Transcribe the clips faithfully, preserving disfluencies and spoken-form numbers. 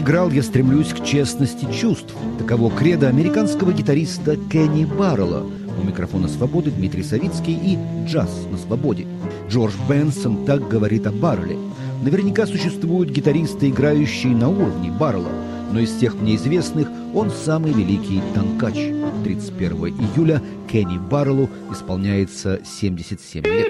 играл, я стремлюсь к честности чувств. Таково кредо американского гитариста Кенни Баррелла. У микрофона «Свободы» Дмитрий Савицкий и «Джаз на свободе». Джордж Бенсон так говорит о Баррелле. Наверняка существуют гитаристы, играющие на уровне Баррелла, но из тех мне известных он самый великий танкач. тридцать первого июля Кенни Барреллу исполняется семьдесят семь лет.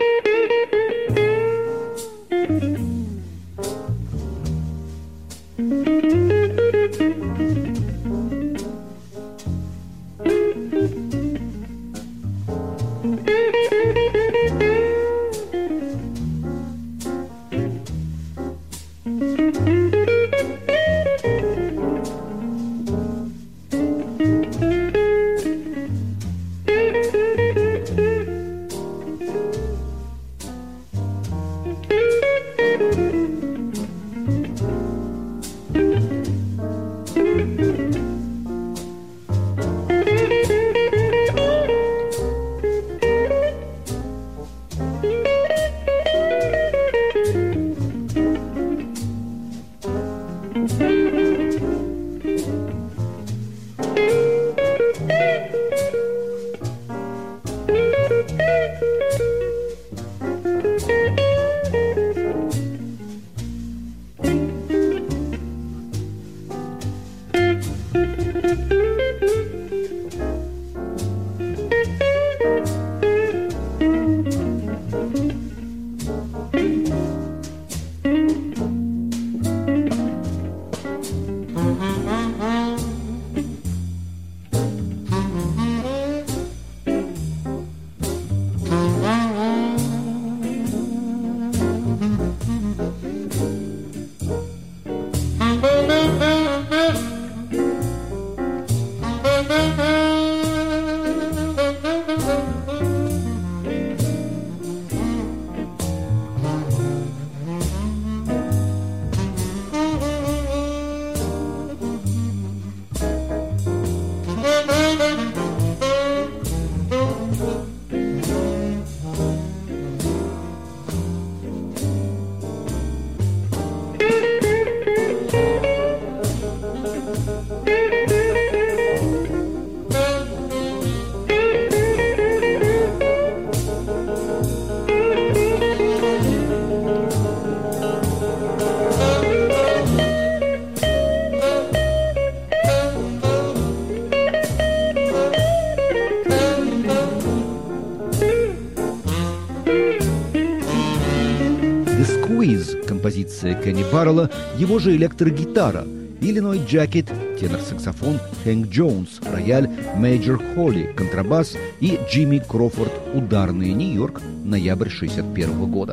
Композиция Кенни Баррелла, его же электрогитара, Illinois Jacket, тенор-саксофон Хэнк Джонс, рояль Мейджор Холли, контрабас и Джимми Крофорд, ударные, Нью-Йорк, ноябрь шестьдесят первого года.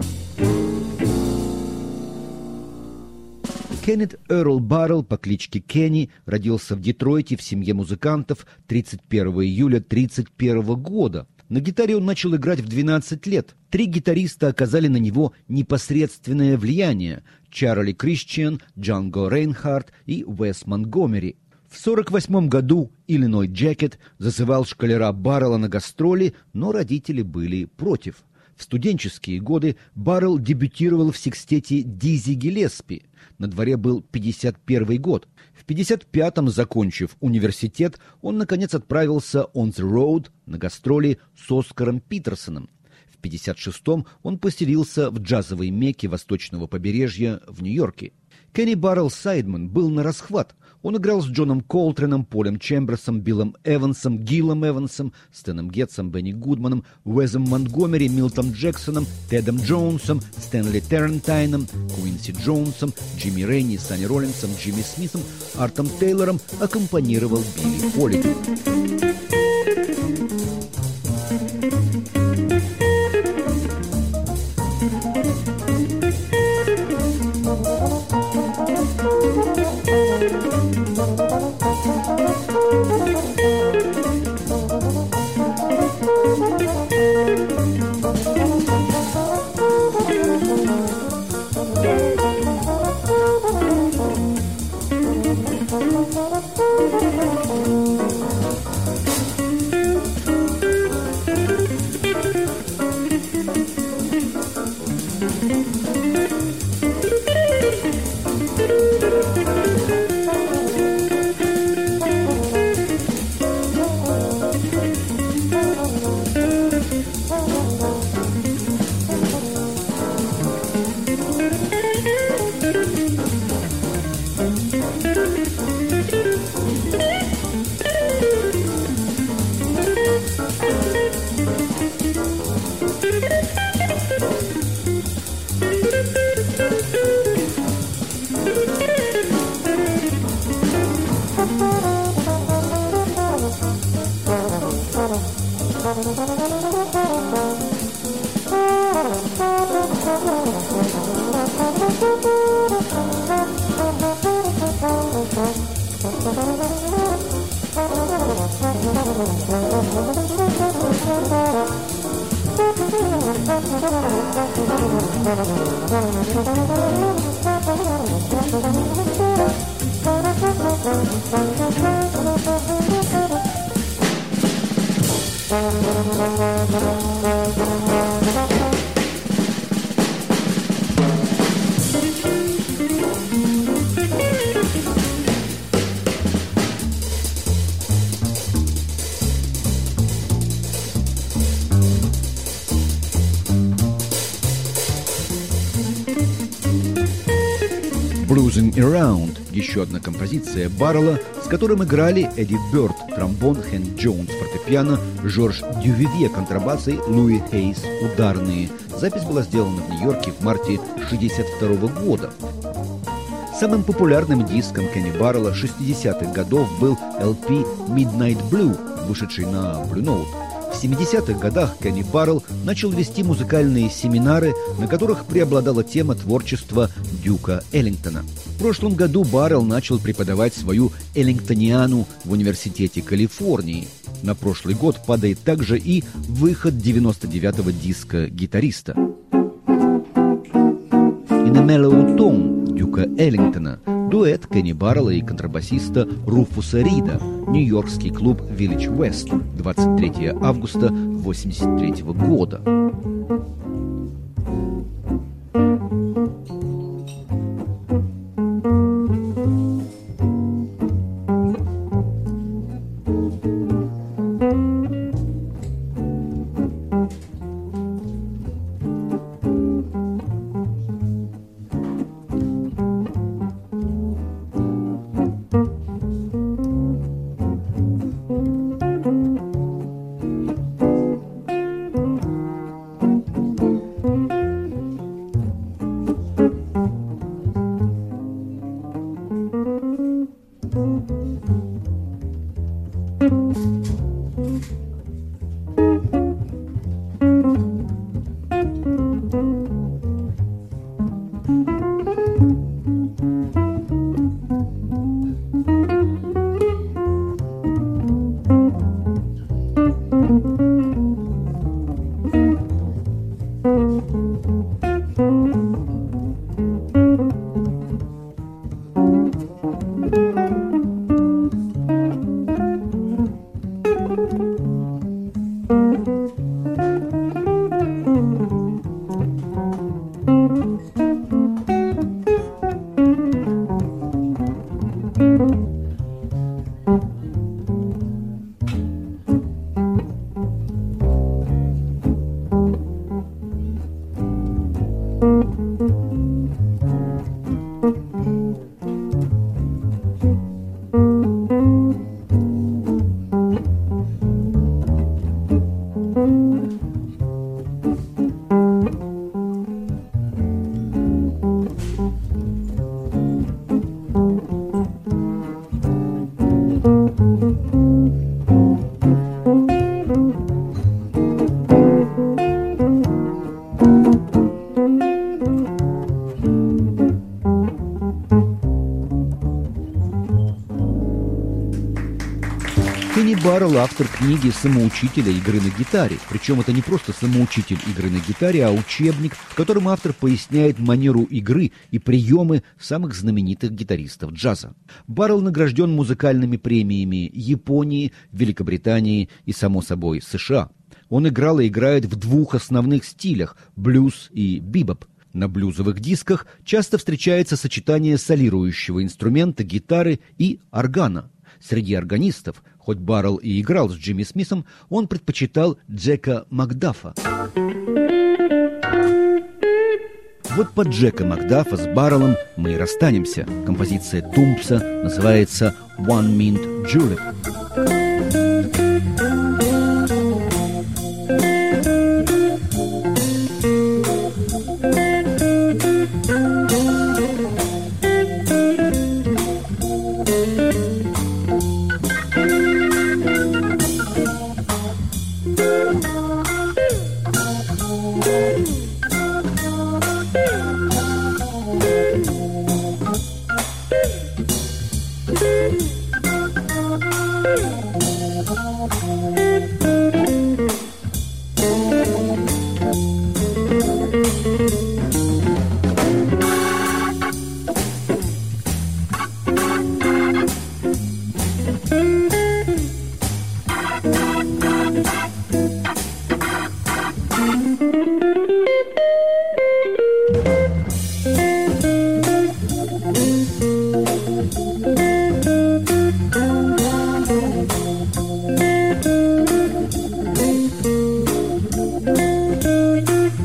Кеннет Эрл Баррелл по кличке Кенни родился в Детройте в семье музыкантов тридцать первого июля тридцать первого года. На гитаре он начал играть в двенадцать лет. Три гитариста оказали на него непосредственное влияние – Чарли Кристиан, Джанго Рейнхард и Уэс Монтгомери. В сорок восьмом году Illinois Jacket зазывал школяря Баррелла на гастроли, но родители были против. В студенческие годы Баррелл дебютировал в секстете Дизи Гиллеспи. На дворе был пятьдесят первый год. В пятьдесят пятом, закончив университет, он, наконец, отправился on the road на гастроли с Оскаром Питерсоном. В пятьдесят шестом он поселился в джазовой мекке восточного побережья в Нью-Йорке. Кенни Баррелл Сайдман был на расхват. Он играл с Джоном Колтреном, Полем Чемберсом, Биллом Эвансом, Гиллом Эвансом, Стэном Гетсом, Бенни Гудманом, Уэзом Монтгомери, Милтом Джексоном, Тедом Джонсом, Стэнли Террентайном, Куинси Джонсом, Джимми Рейни, Санни Роллинсом, Джимми Смитом, Артом Тейлором, аккомпанировал Билли Холидей. «Bluesing Around» – еще одна композиция Баррелла, с которым играли Эдди Бёрд – тромбон, Хэнк Джонс – фортепиано, Жорж Дювивье – контрабасы, Луи Хейс – ударные. Запись была сделана в Нью-Йорке в марте шестьдесят второго года. Самым популярным диском Кенни Баррелла шестидесятых годов был эл пи «Midnight Blue», вышедший на Blue Note. В семидесятых годах Кенни Баррелл начал вести музыкальные семинары, на которых преобладала тема творчества Дюка Эллингтона. В прошлом году Баррелл начал преподавать свою эллингтониану в Университете Калифорнии. На прошлый год падает также и выход девяносто девятого диска гитариста. «In a Mellow Tone» Дюка Эллингтона, дуэт Кенни Баррелла и контрабасиста Руфуса Рида, нью-йоркский клуб Village West, двадцать третьего августа восемьдесят третьего года. Кенни Баррелл — автор книги «Самоучителя игры на гитаре». Причем это не просто самоучитель игры на гитаре, а учебник, в котором автор поясняет манеру игры и приемы самых знаменитых гитаристов джаза. Баррелл награжден музыкальными премиями Японии, Великобритании и, само собой, США. Он играл и играет в двух основных стилях – блюз и бибоп. На блюзовых дисках часто встречается сочетание солирующего инструмента, гитары и органа. Среди органистов, хоть Баррелл и играл с Джимми Смитом, он предпочитал Джека Макдафа. Вот под Джека Макдафа с Барреллом мы и расстанемся. Композиция Тумпса называется «One Mint Julep».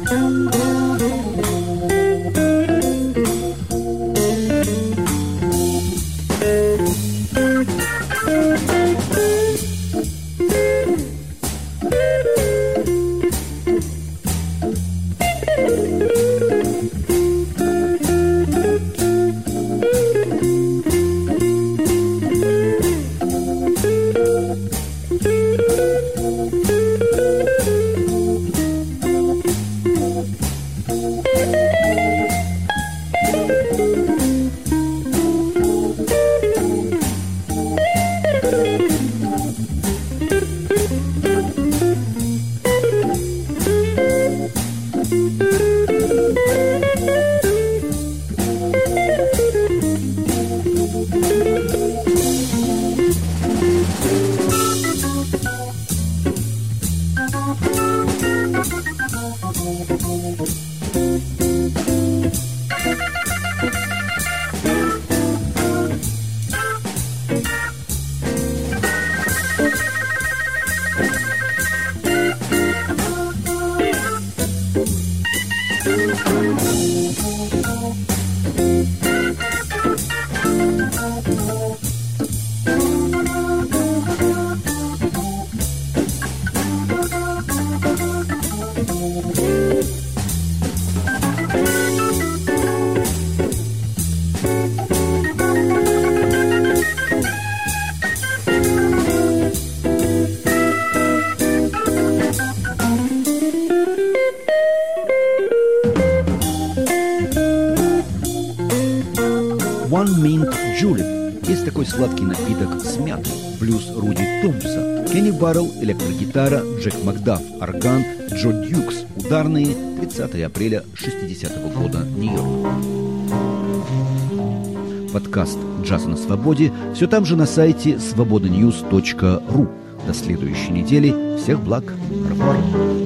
One Mint Julep. Есть такой сладкий напиток с мятой. Блюз Руди Томпса. Кенни Баррелл, электрогитара, Джек Макдаф, орган, Джо Дьюкс, ударные, тридцатого апреля шестидесятого года, Нью-Йорк. Подкаст «Джаз на свободе» все там же на сайте свобода ньюс точка ру. До следующей недели. Всех благ. Рафаэль.